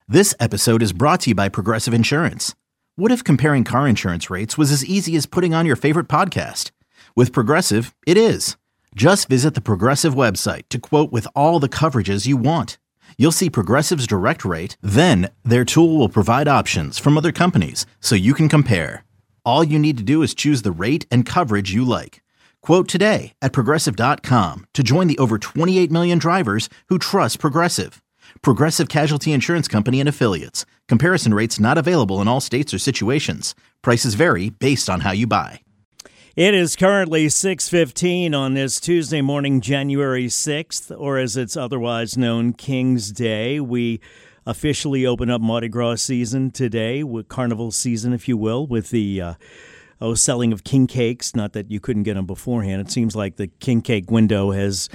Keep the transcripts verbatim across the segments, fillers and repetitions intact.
This episode is brought to you by Progressive Insurance. What if comparing car insurance rates was as easy as putting on your favorite podcast? With Progressive, it is. Just visit the Progressive website to quote with all the coverages you want. You'll see Progressive's direct rate, then their tool will provide options from other companies so you can compare. All you need to do is choose the rate and coverage you like. Quote today at progressive dot com to join the over twenty-eight million drivers who trust Progressive. Progressive Casualty Insurance Company and Affiliates. Comparison rates not available in all states or situations. Prices vary based on how you buy. It is currently six fifteen on this Tuesday morning, January sixth, or as it's otherwise known, King's Day. We officially open up Mardi Gras season today, with carnival season, if you will, with the uh, oh, selling of king cakes. Not that you couldn't get them beforehand. It seems like the king cake window has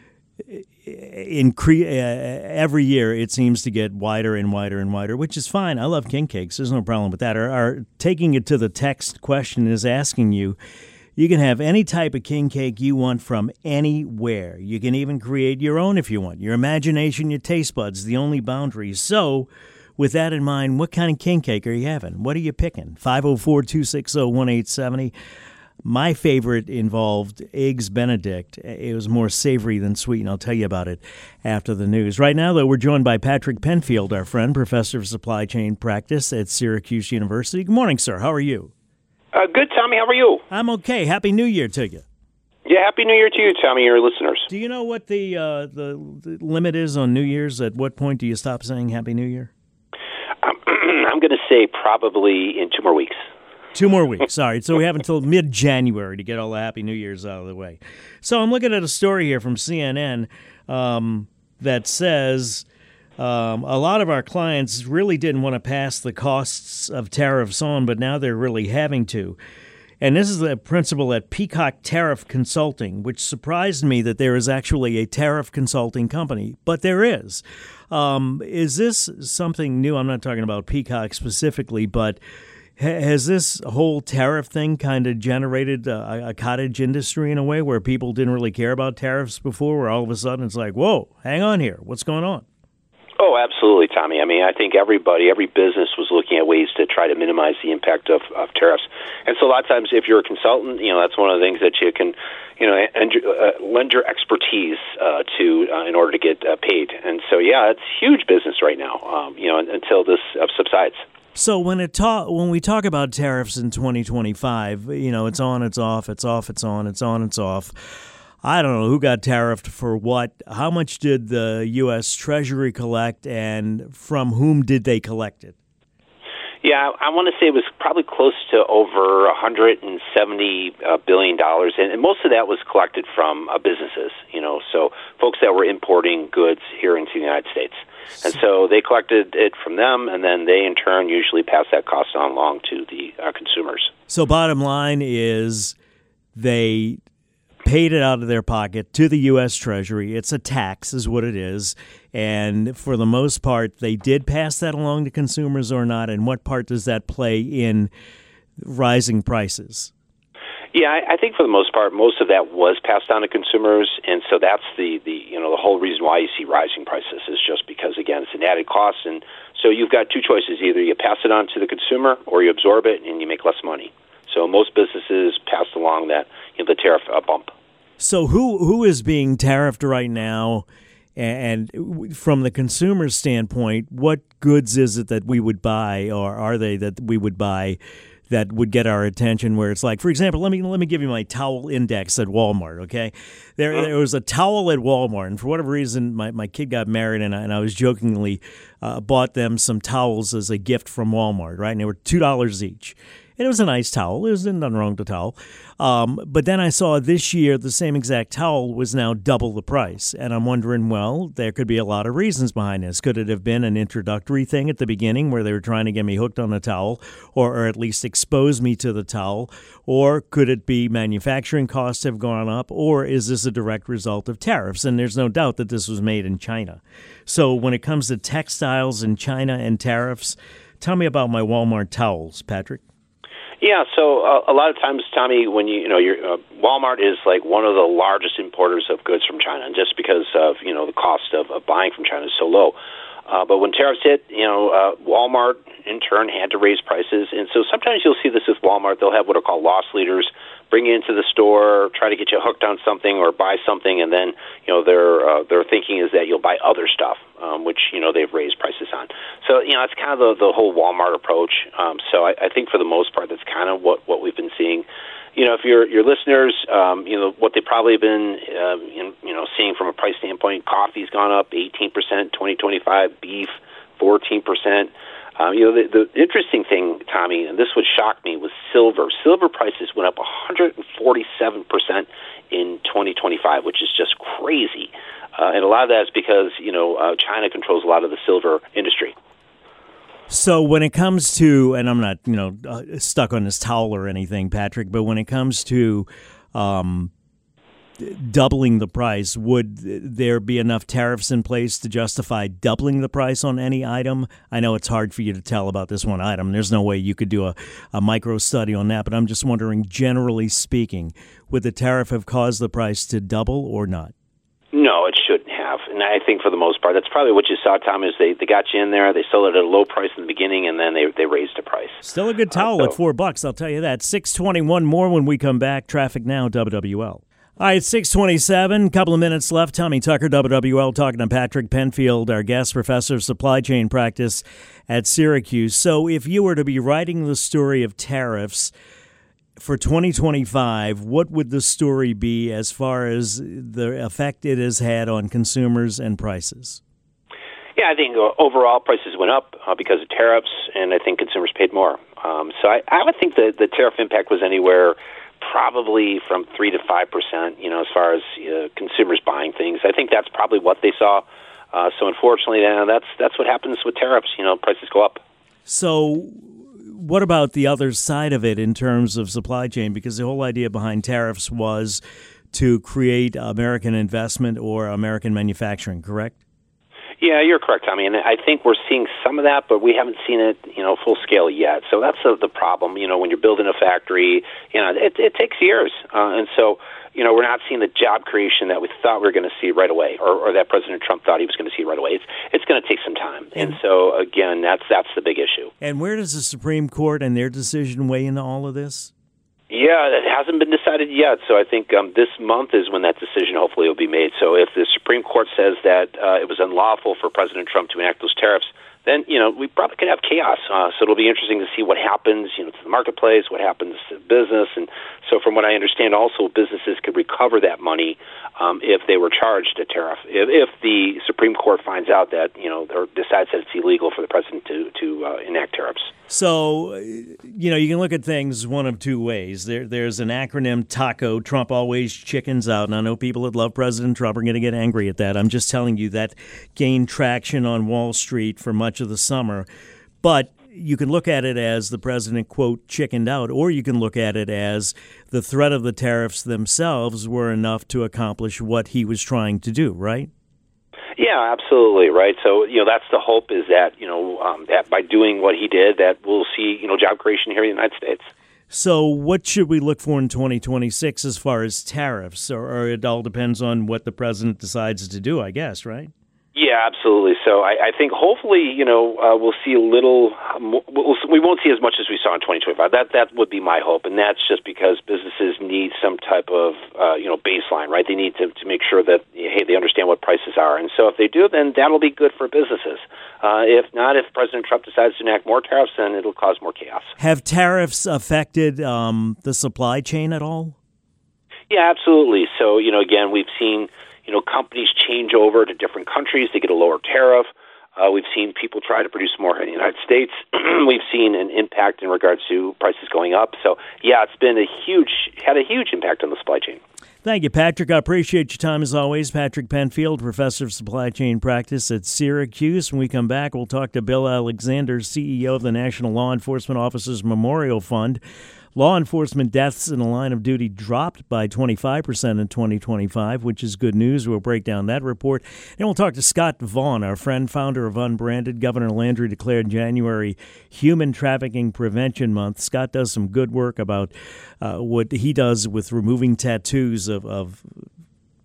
increase uh, every year. It seems to get wider and wider and wider, which is fine. I love king cakes. There's no problem with that. Our, our taking it to the text question is asking you, you can have any type of king cake you want from anywhere. You can even create your own if you want. Your imagination, your taste buds, the only boundaries. So with that in mind, what kind of king cake are you having? What are you picking? five oh four, two six oh, one eight seven oh. My favorite involved Eggs Benedict. It was more savory than sweet, and I'll tell you about it after the news. Right now, though, we're joined by Patrick Penfield, our friend, professor of supply chain practice at Syracuse University. Good morning, sir. How are you? Uh, good, Tommy. How are you? I'm okay. Happy New Year to you. Yeah, Happy New Year to you, Tommy, your listeners. Do you know what the, uh, the, the limit is on New Year's? At what point do you stop saying Happy New Year? Um, I'm going to say probably in two more weeks. Two more weeks. All right. So we have until mid-January to get all the Happy New Year's out of the way. So I'm looking at a story here from C N N um, that says um, a lot of our clients really didn't want to pass the costs of tariffs on, but now they're really having to. And this is the principal at Peacock Tariff Consulting, which surprised me that there is actually a tariff consulting company, but there is. Um, is this something new? I'm not talking about Peacock specifically, but has this whole tariff thing kind of generated a, a cottage industry in a way where people didn't really care about tariffs before, where all of a sudden it's like, whoa, hang on here, what's going on? Oh, absolutely, Tommy. I mean, I think everybody, every business was looking at ways to try to minimize the impact of, of tariffs. And so a lot of times if you're a consultant, you know, that's one of the things that you can, you know, and, uh, lend your expertise uh, to uh, in order to get uh, paid. And so, yeah, it's huge business right now, um, you know, until this uh, subsides. So when it ta- when we talk about tariffs in twenty twenty-five, you know, it's on, it's off, it's off, it's on, it's on, it's off. I don't know who got tariffed for what. How much did the U S. Treasury collect, and from whom did they collect it? Yeah, I want to say it was probably close to over one hundred seventy billion dollars, and most of that was collected from uh, businesses, you know, so folks that were importing goods here into the United States. And so they collected it from them, and then they, in turn, usually pass that cost on along to the uh, consumers. So bottom line is they paid it out of their pocket to the U S. Treasury. It's a tax is what it is. And for the most part, they did pass that along to consumers or not? And what part does that play in rising prices? Yeah, I, I think for the most part, most of that was passed on to consumers, and so that's the, the you know the whole reason why you see rising prices is just because, again, it's an added cost, and so you've got two choices: either you pass it on to the consumer, or you absorb it and you make less money. So most businesses passed along that you know, the tariff uh, bump. So who who is being tariffed right now? And from the consumer standpoint, what goods is it that we would buy, or are they that we would buy that would get our attention? Where it's like, for example, let me let me give you my towel index at Walmart. Okay, there there was a towel at Walmart, and for whatever reason, my, my kid got married, and I, and I was jokingly uh, bought them some towels as a gift from Walmart, right? And they were two dollars each. And it was a nice towel. There was nothing wrong with the towel. Um, but then I saw this year the same exact towel was now double the price. And I'm wondering, well, there could be a lot of reasons behind this. Could it have been an introductory thing at the beginning where they were trying to get me hooked on the towel, or, or at least expose me to the towel? Or could it be manufacturing costs have gone up? Or is this a direct result of tariffs? And there's no doubt that this was made in China. So when it comes to textiles in China and tariffs, tell me about my Walmart towels, Patrick. Yeah, so uh, a lot of times, Tommy, when you you know, you're, uh, Walmart is like one of the largest importers of goods from China, and just because of you know the cost of, of buying from China is so low. Uh, but when tariffs hit, you know, uh, Walmart in turn had to raise prices, and so sometimes you'll see this with Walmart. They'll have what are called loss leaders, bring you into the store, try to get you hooked on something or buy something, and then you know their uh, their thinking is that you'll buy other stuff, um, which you know they've raised prices on. So you know it's kind of the, the whole Walmart approach. Um, so I, I think for the most part, that's kind of what, what we've been seeing. You know, if your your listeners, um, you know what they've probably been, uh, in, you know, seeing from a price standpoint. Coffee's gone up eighteen percent, twenty twenty-five. Beef, fourteen percent. Um, you know, the, the interesting thing, Tommy, and this would shock me, was silver. Silver prices went up one hundred forty-seven percent in twenty twenty-five, which is just crazy. Uh, and a lot of that is because, you know, uh, China controls a lot of the silver industry. So when it comes to, and I'm not, you know, uh, stuck on this towel or anything, Patrick, but when it comes to um, doubling the price, would there be enough tariffs in place to justify doubling the price on any item? I know it's hard for you to tell about this one item. There's no way you could do a, a micro study on that, but I'm just wondering, generally speaking, would the tariff have caused the price to double or not? No, it shouldn't have. And I think for the most part, that's probably what you saw, Tom, is they, they got you in there, they sold it at a low price in the beginning, and then they they raised the price. Still a good towel uh, so. at four bucks, I'll tell you that. six twenty-one more when we come back. Traffic now, W W L. All right, six twenty-seven, couple of minutes left. Tommy Tucker, W W L, talking to Patrick Penfield, our guest professor of supply chain practice at Syracuse. So if you were to be writing the story of tariffs for twenty twenty-five, what would the story be as far as the effect it has had on consumers and prices? Yeah, I think overall prices went up uh, because of tariffs, and I think consumers paid more. Um, so I, I would think that the tariff impact was anywhere probably from three to five percent, you know, as far as uh, consumers buying things. I think that's probably what they saw. Uh, so unfortunately, uh, that's that's what happens with tariffs. You know, prices go up. So what about the other side of it in terms of supply chain? Because the whole idea behind tariffs was to create American investment or American manufacturing, correct? Yeah, you're correct, Tommy. And I think we're seeing some of that, but we haven't seen it, you know, full scale yet. So that's the, the problem. You know, when you're building a factory, you know, it, it takes years. Uh, and so, you know, we're not seeing the job creation that we thought we were going to see right away, or, or that President Trump thought he was going to see right away. It's it's going to take some time. And so, again, that's that's the big issue. And where does the Supreme Court and their decision weigh into all of this? Yeah, it hasn't been decided yet. So I think um, this month is when that decision hopefully will be made. So if the Supreme Court says that uh, it was unlawful for President Trump to enact those tariffs, then, you know, we probably could have chaos. Uh, so it'll be interesting to see what happens, you know, to the marketplace, what happens to business. And so from what I understand, also businesses could recover that money um, if they were charged a tariff. If, if the Supreme Court finds out that, you know, or decides that it's illegal for the president to, to uh, enact tariffs. So, you know, you can look at things one of two ways. There, There's an acronym, TACO, Trump always chickens out. And I know people that love President Trump are going to get angry at that. I'm just telling you that gained traction on Wall Street for much of the summer. But you can look at it as the president, quote, chickened out, or you can look at it as the threat of the tariffs themselves were enough to accomplish what he was trying to do, right? Yeah, absolutely, right. So, you know, that's the hope, is that, you know, um, that by doing what he did, that we'll see, you know, job creation here in the United States. So what should we look for in twenty twenty-six as far as tariffs? Or, or it all depends on what the president decides to do, I guess, right? Yeah, absolutely. So I, I think hopefully, you know, uh, we'll see a little, um, we'll, we won't see as much as we saw in twenty twenty-five. That that would be my hope, and that's just because businesses need some type of, uh, you know, baseline, right? They need to, to make sure that, hey, they understand what prices are. And so if they do, then that'll be good for businesses. Uh, if not, if President Trump decides to enact more tariffs, then it'll cause more chaos. Have tariffs affected um, the supply chain at all? Yeah, absolutely. So, you know, again, we've seen, you know, companies change over to different countries to get a lower tariff. Uh, we've seen people try to produce more in the United States. We've seen an impact in regards to prices going up. So, yeah, it's been a huge, had a huge impact on the supply chain. Thank you, Patrick. I appreciate your time as always. Patrick Penfield, professor of supply chain practice at Syracuse. When we come back, we'll talk to Bill Alexander, C E O of the National Law Enforcement Officers Memorial Fund. Law enforcement deaths in the line of duty dropped by twenty-five percent in twenty twenty-five, which is good news. We'll break down that report. And we'll talk to Scott Vaughn, our friend, founder of Unbranded. Governor Landry declared January Human Trafficking Prevention Month. Scott does some good work about uh, what he does with removing tattoos of, of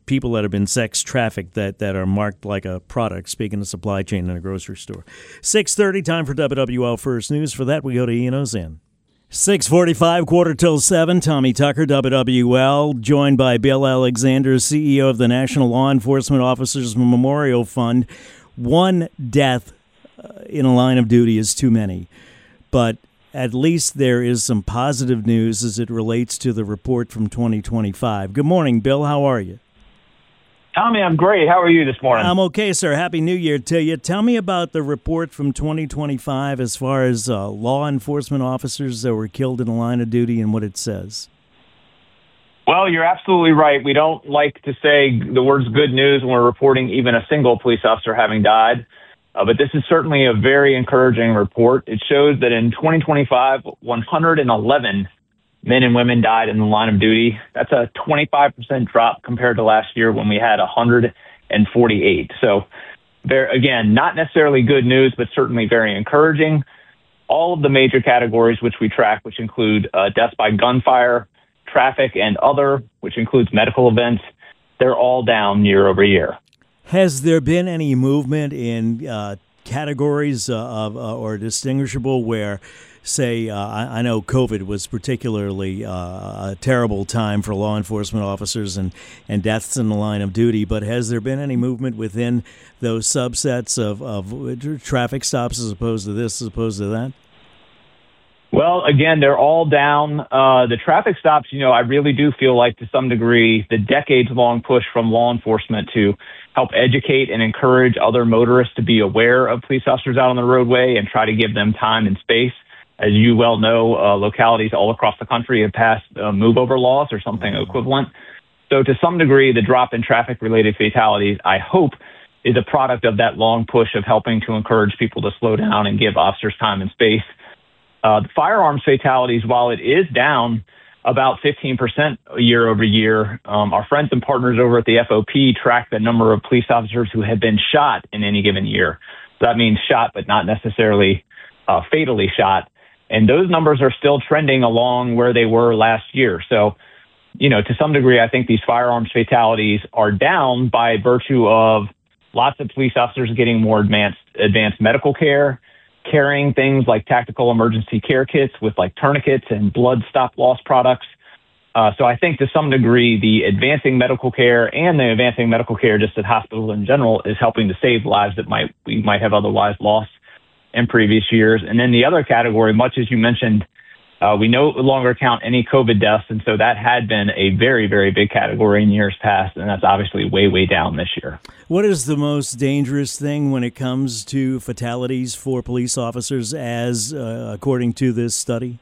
people that have been sex trafficked that, that are marked like a product, speaking of supply chain in a grocery store. six thirty, time for W W L First News. For that, we go to Ian Ozan. six forty-five, quarter till seven. Tommy Tucker, W W L, joined by Bill Alexander, C E O of the National Law Enforcement Officers Memorial Fund. One death uh, in a line of duty is too many, but at least there is some positive news as it relates to the report from twenty twenty-five. Good morning, Bill. How are you? Tommy, I'm great. How are you this morning? I'm okay, sir. Happy New Year to you. Tell me about the report from twenty twenty-five as far as uh, law enforcement officers that were killed in the line of duty and what it says. Well, you're absolutely right. We don't like to say the words good news when we're reporting even a single police officer having died. Uh, but this is certainly a very encouraging report. It shows that in twenty twenty-five, one hundred eleven men and women died in the line of duty. That's a twenty-five percent drop compared to last year when we had one hundred forty-eight. So, there again, not necessarily good news, but certainly very encouraging. All of the major categories which we track, which include uh, deaths by gunfire, traffic, and other, which includes medical events, they're all down year over year. Has there been any movement in uh, categories uh, of uh, or distinguishable where, say, uh, I, I know COVID was particularly uh, a terrible time for law enforcement officers and, and deaths in the line of duty, but has there been any movement within those subsets of, of traffic stops as opposed to this, as opposed to that? Well, again, they're all down. Uh, the traffic stops, you know, I really do feel like to some degree the decades-long push from law enforcement to help educate and encourage other motorists to be aware of police officers out on the roadway and try to give them time and space. As you well know, uh, localities all across the country have passed uh, move-over laws or something equivalent. So to some degree, the drop in traffic-related fatalities, I hope, is a product of that long push of helping to encourage people to slow down and give officers time and space. Uh, the firearms fatalities, while it is down about fifteen percent year over year, um, our friends and partners over at the F O P track the number of police officers who have been shot in any given year. So that means shot, but not necessarily uh, fatally shot. And those numbers are still trending along where they were last year. So, you know, to some degree, I think these firearms fatalities are down by virtue of lots of police officers getting more advanced, advanced medical care, carrying things like tactical emergency care kits with like tourniquets and blood stop-loss products. Uh, so I think to some degree, the advancing medical care and the advancing medical care just at hospitals in general is helping to save lives that might we might have otherwise lost in previous years. And then the other category, much as you mentioned, uh, we no longer count any COVID deaths. And so that had been a very, very big category in years past. And that's obviously way, way down this year. What is the most dangerous thing when it comes to fatalities for police officers as uh, according to this study?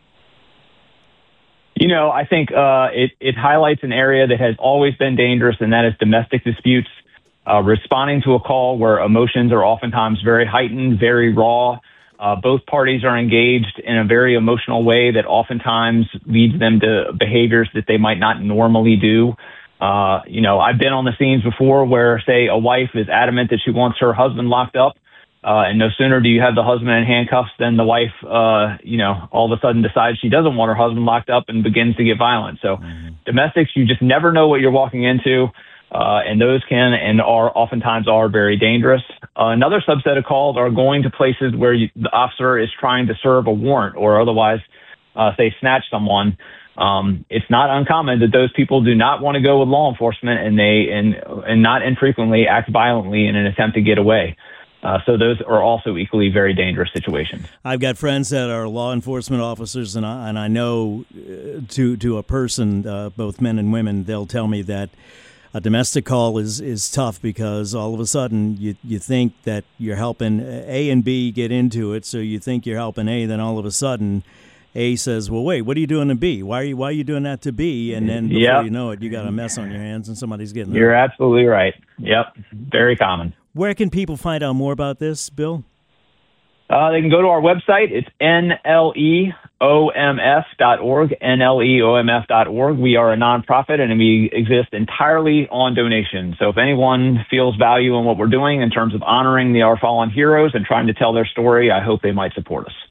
You know, I think uh, it, it highlights an area that has always been dangerous, and that is domestic disputes. Uh, responding to a call where emotions are oftentimes very heightened, very raw. Uh, both parties are engaged in a very emotional way that oftentimes leads them to behaviors that they might not normally do. Uh, you know, I've been on the scenes before where, say, a wife is adamant that she wants her husband locked up. Uh, and no sooner do you have the husband in handcuffs than the wife, uh, you know, all of a sudden decides she doesn't want her husband locked up and begins to get violent. So mm-hmm. domestics, you just never know what you're walking into. Uh, and those can and are oftentimes are very dangerous. Uh, another subset of calls are going to places where you, the officer is trying to serve a warrant or otherwise, uh, say, snatch someone. Um, it's not uncommon that those people do not want to go with law enforcement and they and and not infrequently act violently in an attempt to get away. Uh, so those are also equally very dangerous situations. I've got friends that are law enforcement officers, and I, and I know uh, to to a person, uh, both men and women, they'll tell me that a domestic call is, is tough because all of a sudden you, you think that you're helping A and B get into it, so you think you're helping A, then all of a sudden A says, well, wait, what are you doing to B? Why are you why are you doing that to B? And then before yep. you know it, you got a mess on your hands and somebody's getting You're hurt. Absolutely right. Yep, very common. Where can people find out more about this, Bill? Uh, they can go to our website. It's N L E O M F dot org, N L E O M F dot org. We are a nonprofit, and we exist entirely on donations. So if anyone feels value in what we're doing in terms of honoring the our fallen heroes and trying to tell their story, I hope they might support us.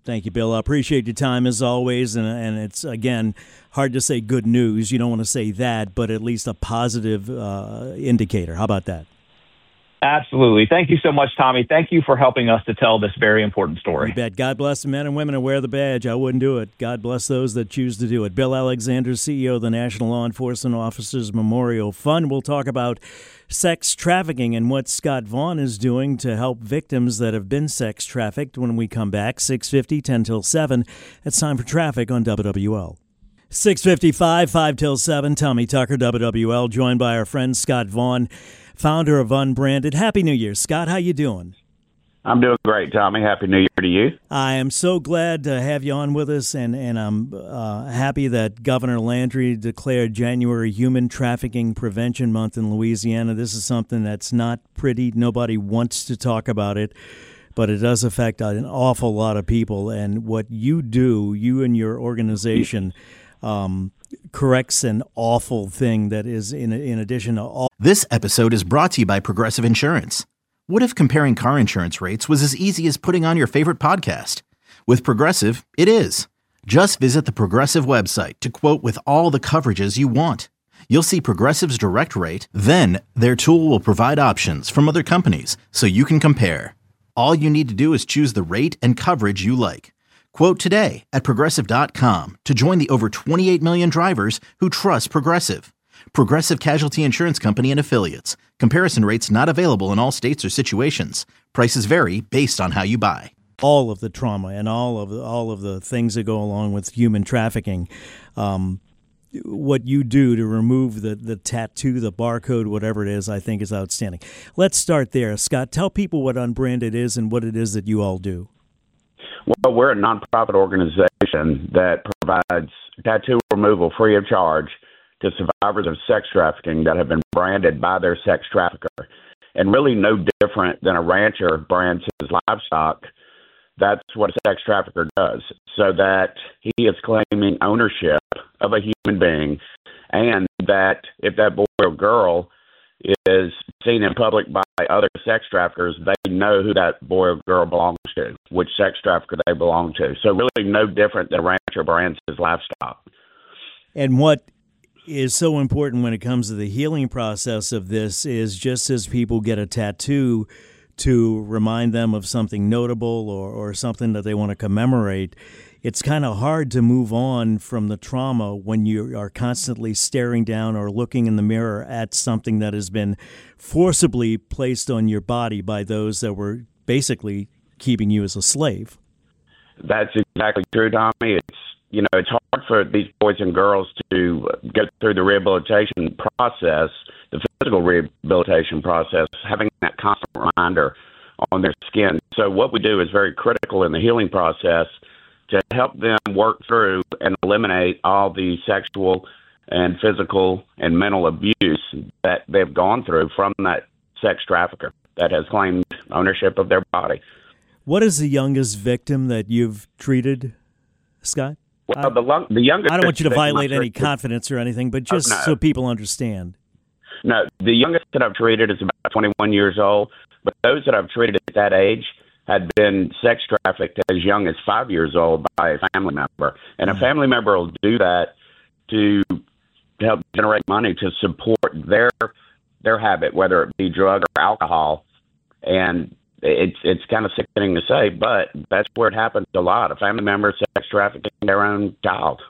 Thank you, Bill. I appreciate your time as always. And, and it's, again, hard to say good news. You don't want to say that, but at least a positive uh, indicator. How about that? Absolutely. Thank you so much, Tommy. Thank you for helping us to tell this very important story. You bet. God bless the men and women who wear the badge. I wouldn't do it. God bless those that choose to do it. Bill Alexander, C E O of the National Law Enforcement Officers Memorial Fund. We'll talk about sex trafficking and what Scott Vaughn is doing to help victims that have been sex trafficked when we come back. six fifty, ten till seven. It's time for traffic on W W L. six fifty-five, five till seven. Tommy Tucker, W W L, joined by our friend Scott Vaughn, founder of Unbranded. Happy New Year, Scott. How you doing? I'm doing great, Tommy. Happy New Year to you. I am so glad to have you on with us, and, and I'm uh, happy that Governor Landry declared January Human Trafficking Prevention Month in Louisiana. This is something that's not pretty. Nobody wants to talk about it, but it does affect an awful lot of people. And what you do, you and your organization, um, corrects an awful thing that is in in addition to all. This episode is brought to you by Progressive Insurance. What if comparing car insurance rates was as easy as putting on your favorite podcast? With Progressive, it is. Just visit the Progressive website to quote with all the coverages you want. You'll see Progressive's direct rate, then their tool will provide options from other companies so you can compare. All you need to do is choose the rate and coverage you like. Quote today at Progressive dot com to join the over twenty-eight million drivers who trust Progressive. Progressive Casualty Insurance Company and Affiliates. Comparison rates not available in all states or situations. Prices vary based on how you buy. All of the trauma and all of the, all of the things that go along with human trafficking. Um, what you do to remove the, the tattoo, the barcode, whatever it is, I think is outstanding. Let's start there. Scott, tell people what Unbranded is and what it is that you all do. Well, we're a nonprofit organization that provides tattoo removal free of charge to survivors of sex trafficking that have been branded by their sex trafficker. And really no different than a rancher brands his livestock, that's what a sex trafficker does, so that he is claiming ownership of a human being, and that if that boy or girl is seen in public by other sex traffickers, they know who that boy or girl belongs to, which sex trafficker they belong to. So really no different than a rancher brands his livestock. And what is so important when it comes to the healing process of this is just as people get a tattoo to remind them of something notable or, or something that they want to commemorate, it's kind of hard to move on from the trauma when you are constantly staring down or looking in the mirror at something that has been forcibly placed on your body by those that were basically keeping you as a slave. That's exactly true, Tommy. It's, you know, it's hard for these boys and girls to go through the rehabilitation process, the physical rehabilitation process, having that constant reminder on their skin. So what we do is very critical in the healing process to help them work through and eliminate all the sexual and physical and mental abuse that they've gone through from that sex trafficker that has claimed ownership of their body. What is the youngest victim that you've treated, Scott? Well, the, lo- the youngest I don't want you to violate any treated, confidence or anything, but just oh, no. so people understand. No, the youngest that I've treated is about twenty-one years old, but those that I've treated at that age had been sex trafficked as young as five years old by a family member. And a family member will do that to help generate money to support their their habit, whether it be drug or alcohol. And it's it's kind of sickening to say, but that's where it happens a lot. A family member sex trafficking their own child.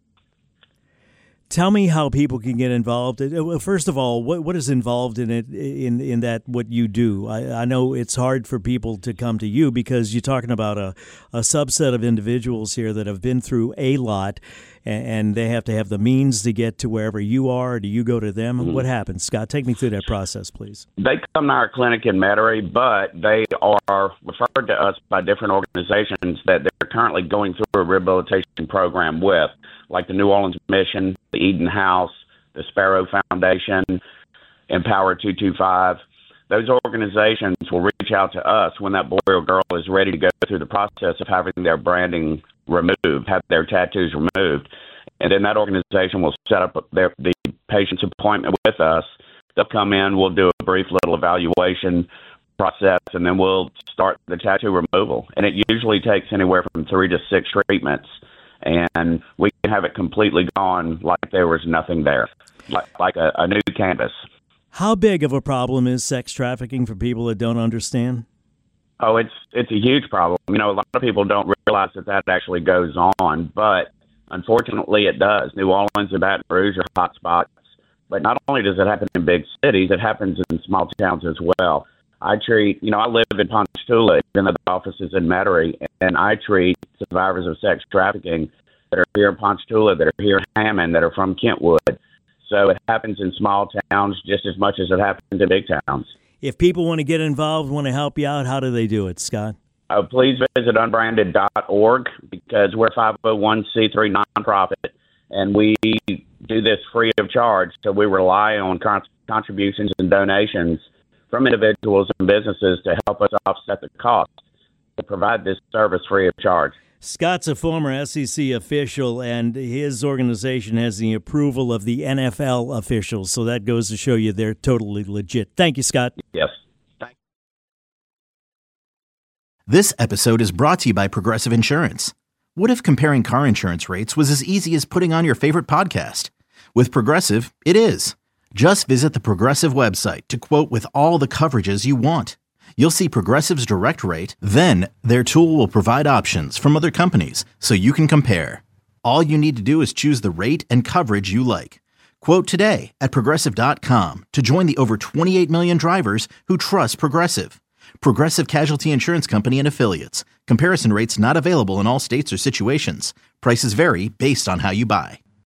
Tell me how people can get involved. Well, first of all, what what is involved in it in in that what you do? I, I know it's hard for people to come to you because you're talking about a, a subset of individuals here that have been through a lot, and, and they have to have the means to get to wherever you are. Do you go to them? Mm-hmm. What happens, Scott? Take me through that process, please. They come to our clinic in Metairie, but they are referred to us by different organizations that they're currently going through a rehabilitation program with, like the New Orleans Mission, the Eden House, the Sparrow Foundation, Empower two two five. Those organizations will reach out to us when that boy or girl is ready to go through the process of having their branding removed, have their tattoos removed. And then that organization will set up their, the patient's appointment with us. They'll come in, we'll do a brief little evaluation, process, and then we'll start the tattoo removal. And it usually takes anywhere from three to six treatments, and we can have it completely gone like there was nothing there, like, like a, a new canvas. How big of a problem is sex trafficking for people that don't understand? Oh, it's it's a huge problem. You know, a lot of people don't realize that that actually goes on, but unfortunately it does. New Orleans and Baton Rouge are hot spots. But not only does it happen in big cities, it happens in small towns as well. I treat, you know, I live in Ponchatoula, even though the office is in Metairie, and I treat survivors of sex trafficking that are here in Ponchatoula, that are here in Hammond, that are from Kentwood. So it happens in small towns just as much as it happens in big towns. If people want to get involved, want to help you out, how do they do it, Scott? Uh, please visit unbranded dot org, because we're a five oh one c three nonprofit, and we do this free of charge. So we rely on con- contributions and donations from individuals and businesses to help us offset the cost to provide this service free of charge. Scott's a former S E C official, and his organization has the approval of the N F L officials. So that goes to show you they're totally legit. Thank you, Scott. Yes. Thank you. This episode is brought to you by Progressive Insurance. What if comparing car insurance rates was as easy as putting on your favorite podcast? With Progressive, it is. Just visit the Progressive website to quote with all the coverages you want. You'll see Progressive's direct rate, then their tool will provide options from other companies so you can compare. All you need to do is choose the rate and coverage you like. Quote today at Progressive dot com to join the over twenty-eight million drivers who trust Progressive. Progressive Casualty Insurance Company and Affiliates. Comparison rates not available in all states or situations. Prices vary based on how you buy.